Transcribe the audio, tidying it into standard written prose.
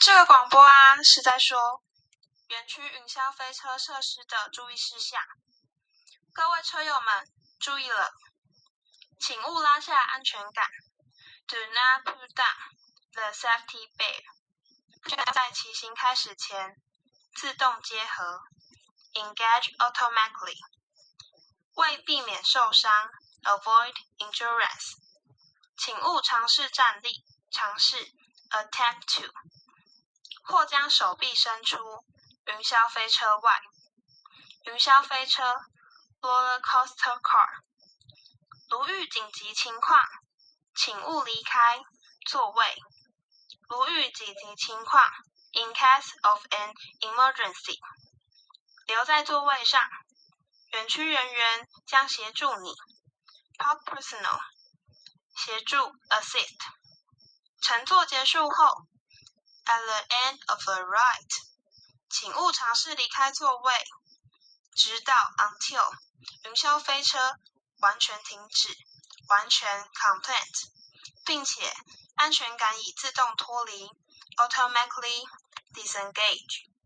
这个广播是在说园区云霄飞车设施的注意事项。各位车友们注意了，请勿拉下安全杆 ，Do not pull down the safety belt。在骑行开始前，自动结合 ，Engage automatically。为避免受伤 ，Avoid injuries。请勿尝试站立，尝试 Attempt to。或将手臂伸出云霄飞车外。云霄飞车 Roller Coaster Car。如遇紧急情况，请勿离开座位。如遇紧急情况 In case of an emergency， 留在座位上。园区人员将协助你 Park Personnel 协助 Assist。乘坐结束后At the end of the ride， 请勿尝试离开座位，直到 until 云霄飞车完全停止，完全 complete， 并且安全杆已自动脱离 automatically disengage。